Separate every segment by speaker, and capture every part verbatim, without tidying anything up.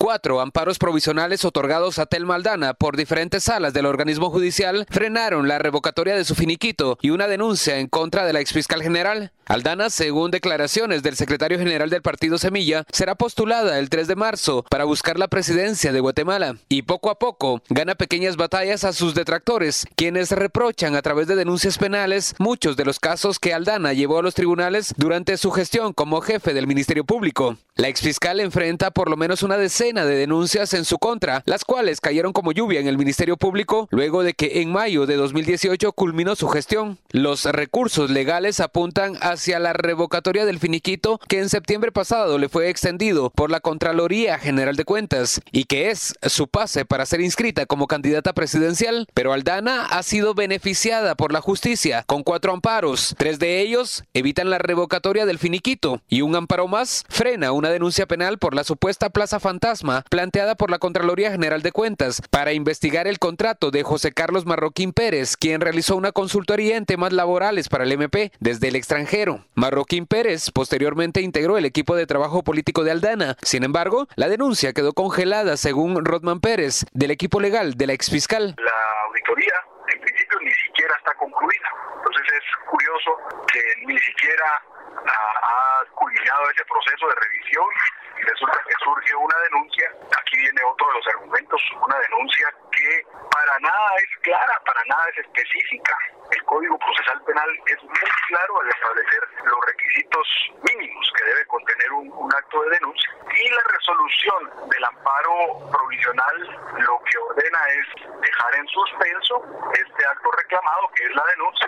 Speaker 1: Cuatro amparos provisionales otorgados a Telma Aldana por diferentes salas del organismo judicial frenaron la revocatoria de su finiquito y una denuncia en contra de la exfiscal general. Aldana, según declaraciones del secretario general del partido Semilla, será postulada el tres de marzo para buscar la presidencia de Guatemala y poco a poco gana pequeñas batallas a sus detractores, quienes reprochan a través de denuncias penales muchos de los casos que Aldana llevó a los tribunales durante su gestión como jefe del Ministerio Público. La exfiscal enfrenta por lo menos una decena de denuncias en su contra, las cuales cayeron como lluvia en el Ministerio Público luego de que en mayo de dos mil dieciocho culminó su gestión. Los recursos legales apuntan hacia la revocatoria del finiquito que en septiembre pasado le fue extendido por la Contraloría General de Cuentas y que es su pase para ser inscrita como candidata presidencial. Pero Aldana ha sido beneficiada por la justicia con cuatro amparos. Tres de ellos evitan la revocatoria del finiquito y un amparo más frena una denuncia penal por la supuesta plaza fantasma planteada por la Contraloría General de Cuentas para investigar el contrato de José Carlos Marroquín Pérez, quien realizó una consultoría en temas laborales para el M P desde el extranjero. Marroquín Pérez posteriormente integró el equipo de trabajo político de Aldana. Sin embargo, la denuncia quedó congelada según Rodman Pérez, del equipo legal de la exfiscal.
Speaker 2: La auditoría, en principio, ni siquiera está concluida. Entonces es curioso que ni siquiera ha culminado ese proceso de revisión y resulta que surge una denuncia. Aquí viene otro de los argumentos, una denuncia que para nada es clara, para nada es específica. El Código Procesal Penal es muy claro al establecer los requisitos mínimos que debe contener un, un acto de denuncia. Y la resolución del amparo provisional lo que ordena es dejar en suspenso este acto reclamado, que es la denuncia.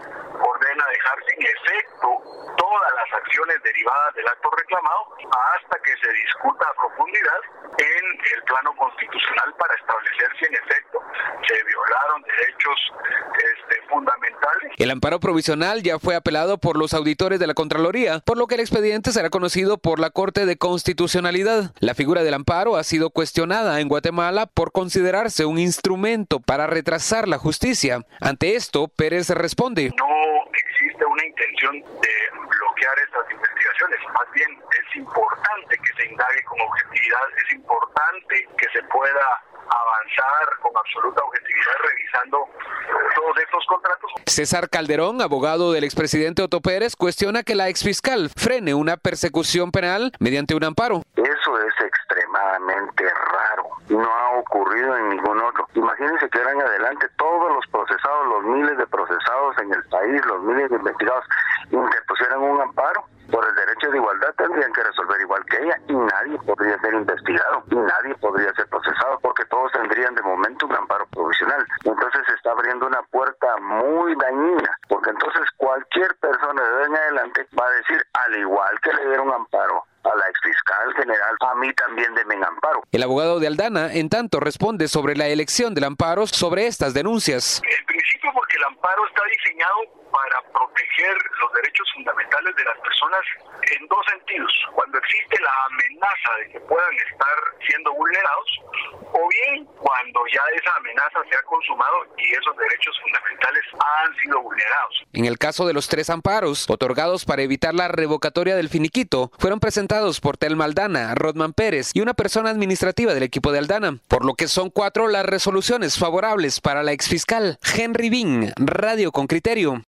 Speaker 2: Ordena dejar sin efecto todas las acciones derivadas del acto reclamado hasta que se discuta a profundidad en el plano constitucional para establecer si en efecto se violaron derechos este, fundamentales.
Speaker 1: El amparo provisional ya fue apelado por los auditores de la Contraloría, por lo que el expediente será conocido por la Corte de Constitucionalidad. La figura del amparo ha sido cuestionada en Guatemala por considerarse un instrumento para retrasar la justicia. Ante esto, Pérez responde:
Speaker 2: No existe una intención de bloquear estas investigaciones, más bien es importante que se indague con objetividad, es importante que se pueda avanzar con absoluta objetividad revisando todos estos contratos.
Speaker 1: César Calderón, abogado del expresidente Otto Pérez, cuestiona que la exfiscal frene una persecución penal mediante un amparo.
Speaker 3: Eso es extremadamente raro. No ha ocurrido en ningún otro. Imagínense que ahora en adelante todos los procesados, los miles de procesados en el país, los miles de investigados, interpusieran un amparo por el derecho de igualdad, tendrían que resolver igual que ella y nadie podría ser investigado y nadie podría ser procesado porque todos tendrían de momento un amparo provisional. Entonces se está abriendo una puerta muy dañina, porque entonces cualquier persona de hoy en adelante va a decir, al igual que le dieron amparo a la exfiscal general, a mí también denme amparo.
Speaker 1: El abogado de Aldana, en tanto, responde sobre la elección del amparo sobre estas denuncias.
Speaker 2: En principio porque el amparo está diseñado para proteger los derechos fundamentales de las personas en dos sentidos. Cuando existe la amenaza de que puedan estar siendo vulnerados, o bien cuando ya esa amenaza se ha consumado y esos derechos fundamentales han sido vulnerados.
Speaker 1: En el caso de los tres amparos, otorgados para evitar la revocatoria del finiquito, fueron presentados por Telma Aldana, Rodman Pérez y una persona administrativa del equipo de Aldana, por lo que son cuatro las resoluciones favorables para la exfiscal. Henry Bin, Radio con Criterio.